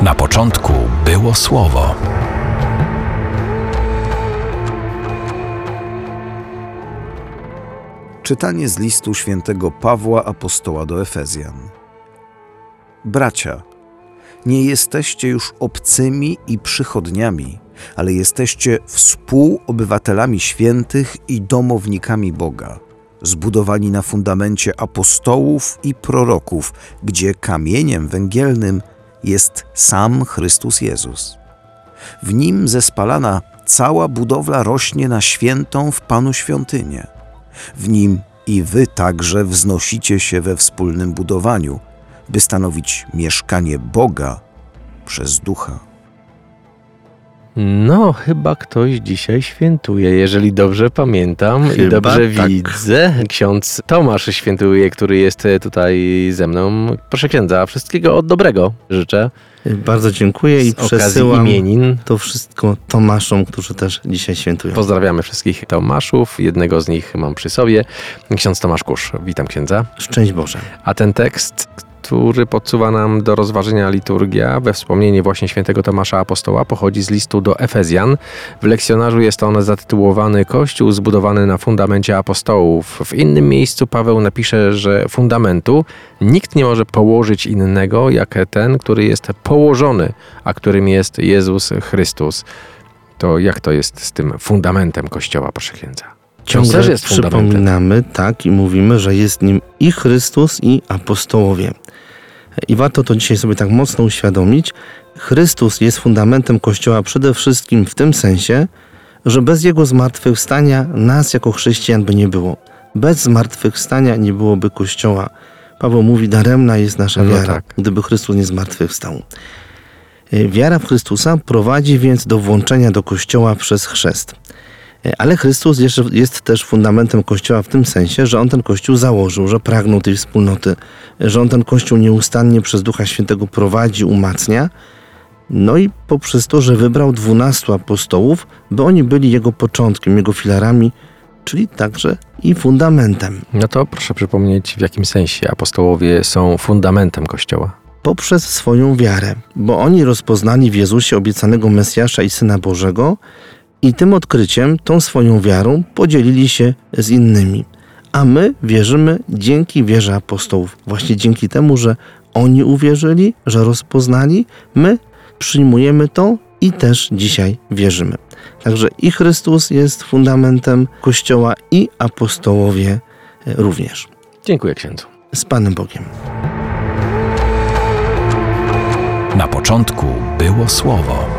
Na początku było Słowo. Czytanie z listu świętego Pawła apostoła do Efezjan. Bracia, nie jesteście już obcymi i przychodniami, ale jesteście współobywatelami świętych i domownikami Boga, zbudowani na fundamencie apostołów i proroków, gdzie kamieniem węgielnym jest sam Chrystus Jezus. W Nim zespalana cała budowla rośnie na świętą w Panu świątynię. W Nim i wy także wznosicie się we wspólnym budowaniu, by stanowić mieszkanie Boga przez Ducha. No, chyba ktoś dzisiaj świętuje, jeżeli dobrze pamiętam i dobrze widzę. Ksiądz Tomasz świętuje, który jest tutaj ze mną. Proszę księdza, wszystkiego dobrego życzę. Bardzo dziękuję i przesyłam imienin. To wszystko Tomaszom, którzy też dzisiaj świętują. Pozdrawiamy wszystkich Tomaszów. Jednego z nich mam przy sobie. Ksiądz Tomasz Kusz. Witam księdza. Szczęść Boże. A ten tekst, który podsuwa nam do rozważenia liturgia we wspomnienie właśnie świętego Tomasza Apostoła, pochodzi z listu do Efezjan. W lekcjonarzu jest on zatytułowany Kościół zbudowany na fundamencie apostołów. W innym miejscu Paweł napisze, że fundamentu nikt nie może położyć innego, jak ten, który jest położony, a którym jest Jezus Chrystus. To jak to jest z tym fundamentem Kościoła, proszę księdza? Ciągle przypominamy, tak, i mówimy, że jest nim i Chrystus, i apostołowie. I warto to dzisiaj sobie tak mocno uświadomić. Chrystus jest fundamentem Kościoła przede wszystkim w tym sensie, że bez Jego zmartwychwstania nas jako chrześcijan by nie było. Bez zmartwychwstania nie byłoby Kościoła. Paweł mówi, daremna jest nasza wiara, gdyby Chrystus nie zmartwychwstał. Wiara w Chrystusa prowadzi więc do włączenia do Kościoła przez chrzest. Ale Chrystus jest też fundamentem Kościoła w tym sensie, że On ten Kościół założył, że pragnął tej wspólnoty, że On ten Kościół nieustannie przez Ducha Świętego prowadzi, umacnia. No i poprzez to, że wybrał 12 apostołów, by oni byli Jego początkiem, Jego filarami, czyli także i fundamentem. No to proszę przypomnieć, w jakim sensie apostołowie są fundamentem Kościoła. Poprzez swoją wiarę, bo oni rozpoznali w Jezusie obiecanego Mesjasza i Syna Bożego, i tym odkryciem, tą swoją wiarą podzielili się z innymi. A my wierzymy dzięki wierze apostołów. Właśnie dzięki temu, że oni uwierzyli, że rozpoznali, my przyjmujemy to i też dzisiaj wierzymy. Także i Chrystus jest fundamentem Kościoła, i apostołowie również. Dziękuję księdzu. Z Panem Bogiem. Na początku było Słowo.